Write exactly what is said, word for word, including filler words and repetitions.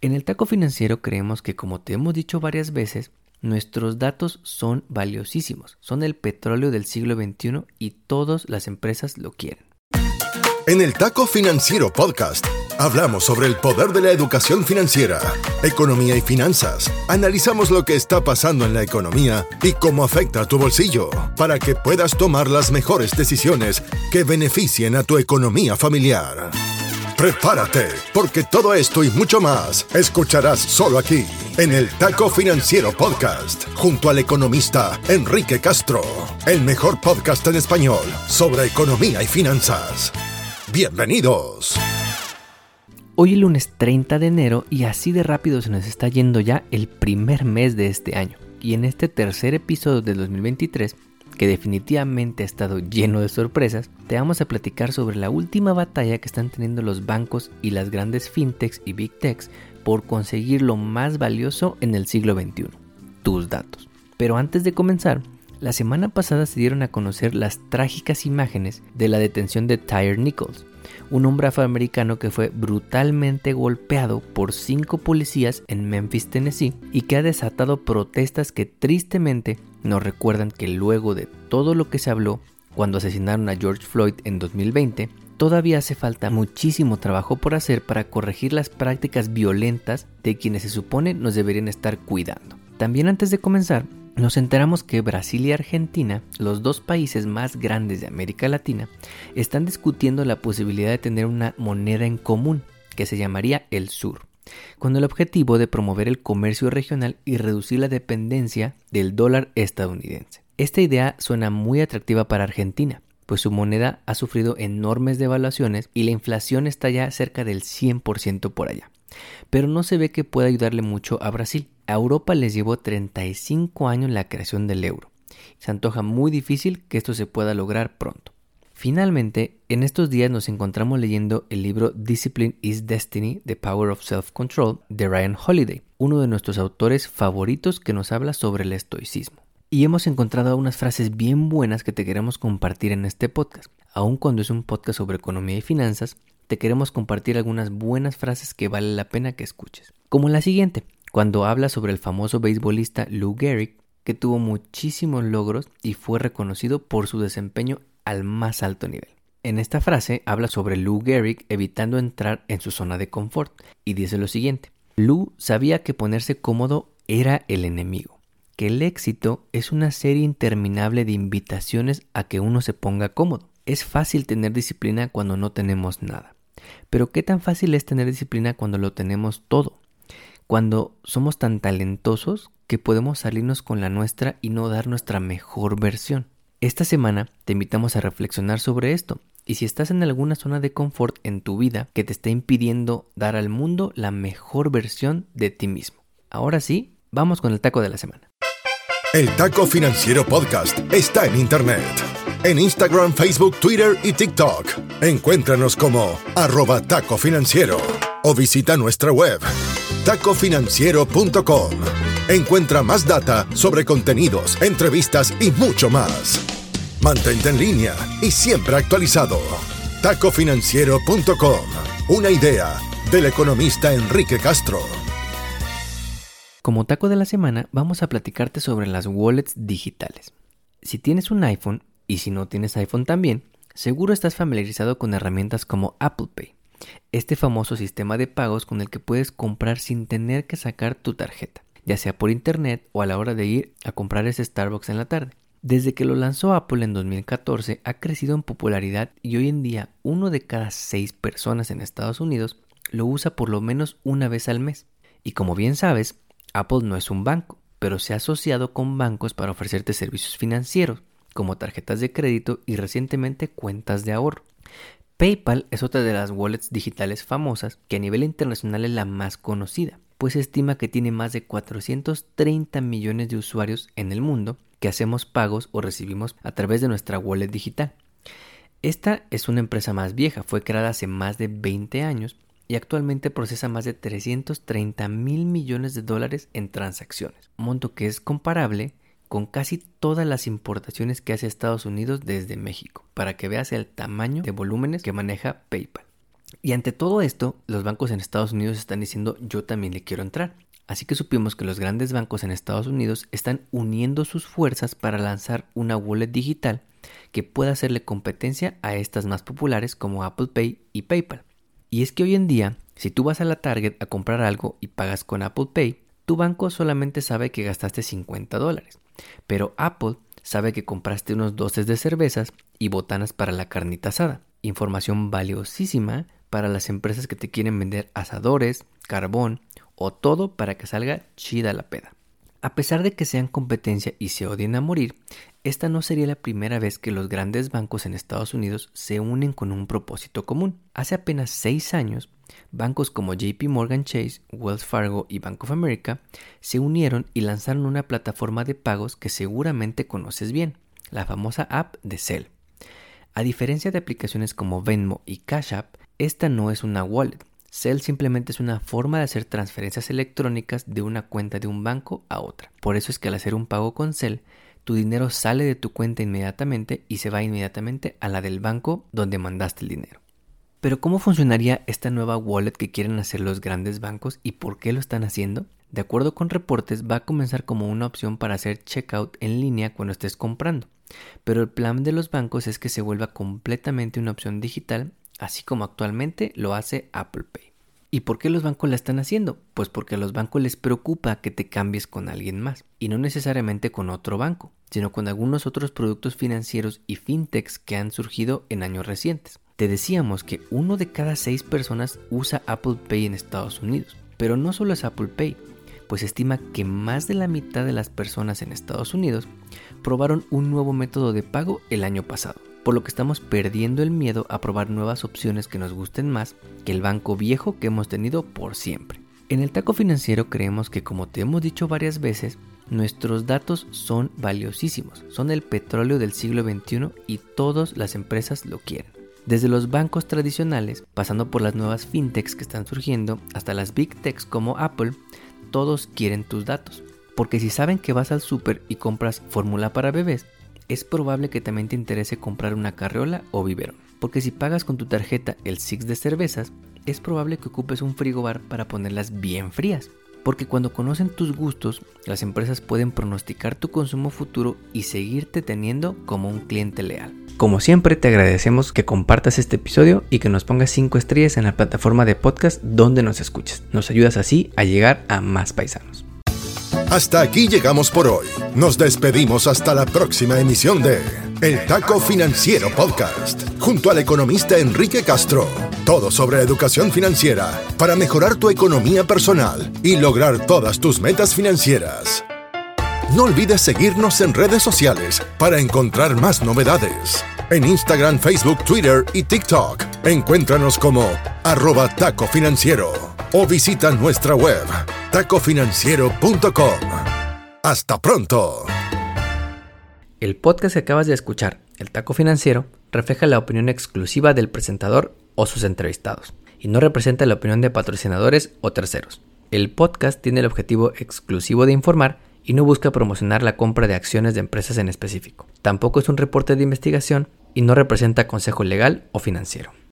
En el Taco Financiero creemos que, como te hemos dicho varias veces, nuestros datos son valiosísimos, son el petróleo del siglo veintiuno y todas las empresas lo quieren. En el Taco Financiero Podcast hablamos sobre el poder de la educación financiera, economía y finanzas. Analizamos lo que está pasando en la economía y cómo afecta a tu bolsillo para que puedas tomar las mejores decisiones que beneficien a tu economía familiar. Prepárate, porque todo esto y mucho más escucharás solo aquí, en el Taco Financiero Podcast, junto al economista Enrique Castro, el mejor podcast en español sobre economía y finanzas. ¡Bienvenidos! Hoy es lunes treinta de enero y así de rápido se nos está yendo ya el primer mes de este año. Y en este tercer episodio del dos mil veintitrés, que definitivamente ha estado lleno de sorpresas, te vamos a platicar sobre la última batalla que están teniendo los bancos y las grandes fintechs y big techs por conseguir lo más valioso en el siglo veintiuno, tus datos. Pero antes de comenzar, la semana pasada se dieron a conocer las trágicas imágenes de la detención de Tyre Nichols, un hombre afroamericano que fue brutalmente golpeado por cinco policías en Memphis, Tennessee, y que ha desatado protestas que tristemente nos recuerdan que luego de todo lo que se habló cuando asesinaron a George Floyd en dos mil veinte, todavía hace falta muchísimo trabajo por hacer para corregir las prácticas violentas de quienes se supone nos deberían estar cuidando. También antes de comenzar, nos enteramos que Brasil y Argentina, los dos países más grandes de América Latina, están discutiendo la posibilidad de tener una moneda en común que se llamaría el SUR, con el objetivo de promover el comercio regional y reducir la dependencia del dólar estadounidense. Esta idea suena muy atractiva para Argentina, pues su moneda ha sufrido enormes devaluaciones y la inflación está ya cerca del cien por ciento por allá. Pero no se ve que pueda ayudarle mucho a Brasil. A Europa les llevó treinta y cinco años la creación del euro. Se antoja muy difícil que esto se pueda lograr pronto. Finalmente, en estos días nos encontramos leyendo el libro Discipline is Destiny, The Power of Self-Control de Ryan Holiday, uno de nuestros autores favoritos que nos habla sobre el estoicismo. Y hemos encontrado unas frases bien buenas que te queremos compartir en este podcast. Aun cuando es un podcast sobre economía y finanzas, te queremos compartir algunas buenas frases que vale la pena que escuches. Como la siguiente, cuando habla sobre el famoso beisbolista Lou Gehrig, que tuvo muchísimos logros y fue reconocido por su desempeño al más alto nivel. En esta frase habla sobre Lou Gehrig evitando entrar en su zona de confort y dice lo siguiente: Lou sabía que ponerse cómodo era el enemigo, que el éxito es una serie interminable de invitaciones a que uno se ponga cómodo. Es fácil tener disciplina cuando no tenemos nada, pero ¿qué tan fácil es tener disciplina cuando lo tenemos todo? Cuando somos tan talentosos que podemos salirnos con la nuestra y no dar nuestra mejor versión. Esta semana te invitamos a reflexionar sobre esto, y si estás en alguna zona de confort en tu vida que te está impidiendo dar al mundo la mejor versión de ti mismo. Ahora sí, vamos con el taco de la semana. El Taco Financiero Podcast está en internet. En Instagram, Facebook, Twitter y TikTok. Encuéntranos como arroba Taco Financiero o visita nuestra web taco financiero punto com. Encuentra más data sobre contenidos, entrevistas y mucho más. Mantente en línea y siempre actualizado. taco financiero punto com. Una idea del economista Enrique Castro. Como taco de la semana, vamos a platicarte sobre las wallets digitales. Si tienes un iPhone, y si no tienes iPhone también, seguro estás familiarizado con herramientas como Apple Pay, este famoso sistema de pagos con el que puedes comprar sin tener que sacar tu tarjeta, ya sea por internet o a la hora de ir a comprar ese Starbucks en la tarde. Desde que lo lanzó Apple en dos mil catorce, ha crecido en popularidad y hoy en día uno de cada seis personas en Estados Unidos lo usa por lo menos una vez al mes. Y como bien sabes, Apple no es un banco, pero se ha asociado con bancos para ofrecerte servicios financieros, como tarjetas de crédito y recientemente cuentas de ahorro. PayPal es otra de las wallets digitales famosas que a nivel internacional es la más conocida, pues se estima que tiene más de cuatrocientos treinta millones de usuarios en el mundo que hacemos pagos o recibimos a través de nuestra wallet digital. Esta es una empresa más vieja, fue creada hace más de veinte años y actualmente procesa más de trescientos treinta mil millones de dólares en transacciones, un monto que es comparable con casi todas las importaciones que hace Estados Unidos desde México, para que veas el tamaño de volúmenes que maneja PayPal. Y ante todo esto, los bancos en Estados Unidos están diciendo yo también le quiero entrar. Así que supimos que los grandes bancos en Estados Unidos están uniendo sus fuerzas para lanzar una wallet digital que pueda hacerle competencia a estas más populares como Apple Pay y PayPal. Y es que hoy en día, si tú vas a la Target a comprar algo y pagas con Apple Pay, tu banco solamente sabe que gastaste cincuenta dólares, pero Apple sabe que compraste unos doces de cervezas y botanas para la carnita asada. Información valiosísima para las empresas que te quieren vender asadores, carbón o todo para que salga chida la peda. A pesar de que sean competencia y se odien a morir, esta no sería la primera vez que los grandes bancos en Estados Unidos se unen con un propósito común. Hace apenas seis años, bancos como J P Morgan Chase, Wells Fargo y Bank of America se unieron y lanzaron una plataforma de pagos que seguramente conoces bien, la famosa app de Zelle. A diferencia de aplicaciones como Venmo y Cash App, esta no es una wallet. Zelle simplemente es una forma de hacer transferencias electrónicas de una cuenta de un banco a otra. Por eso es que al hacer un pago con Zelle, tu dinero sale de tu cuenta inmediatamente y se va inmediatamente a la del banco donde mandaste el dinero. Pero ¿cómo funcionaría esta nueva wallet que quieren hacer los grandes bancos y por qué lo están haciendo? De acuerdo con reportes, va a comenzar como una opción para hacer checkout en línea cuando estés comprando. Pero el plan de los bancos es que se vuelva completamente una opción digital, así como actualmente lo hace Apple Pay. ¿Y por qué los bancos la están haciendo? Pues porque a los bancos les preocupa que te cambies con alguien más, y no necesariamente con otro banco, sino con algunos otros productos financieros y fintechs que han surgido en años recientes. Te decíamos que uno de cada seis personas usa Apple Pay en Estados Unidos, pero no solo es Apple Pay, pues se estima que más de la mitad de las personas en Estados Unidos probaron un nuevo método de pago el año pasado, por lo que estamos perdiendo el miedo a probar nuevas opciones que nos gusten más que el banco viejo que hemos tenido por siempre. En el Taco Financiero creemos que, como te hemos dicho varias veces, nuestros datos son valiosísimos, son el petróleo del siglo veintiuno y todas las empresas lo quieren. Desde los bancos tradicionales, pasando por las nuevas fintechs que están surgiendo, hasta las big techs como Apple, todos quieren tus datos. Porque si saben que vas al súper y compras fórmula para bebés, es probable que también te interese comprar una carriola o biberón. Porque si pagas con tu tarjeta el Six de cervezas, es probable que ocupes un frigobar para ponerlas bien frías. Porque cuando conocen tus gustos, las empresas pueden pronosticar tu consumo futuro y seguirte teniendo como un cliente leal. Como siempre, te agradecemos que compartas este episodio y que nos pongas cinco estrellas en la plataforma de podcast donde nos escuches. Nos ayudas así a llegar a más paisanos. Hasta aquí llegamos por hoy. Nos despedimos hasta la próxima emisión de El Taco Financiero Podcast, junto al economista Enrique Castro. Todo sobre educación financiera para mejorar tu economía personal y lograr todas tus metas financieras. No olvides seguirnos en redes sociales para encontrar más novedades. En Instagram, Facebook, Twitter y TikTok, encuéntranos como arroba taco financiero o visita nuestra web taco financiero punto com. ¡Hasta pronto! El podcast que acabas de escuchar, El Taco Financiero, refleja la opinión exclusiva del presentador o sus entrevistados y no representa la opinión de patrocinadores o terceros. El podcast tiene el objetivo exclusivo de informar y no busca promocionar la compra de acciones de empresas en específico. Tampoco es un reporte de investigación y no representa consejo legal o financiero.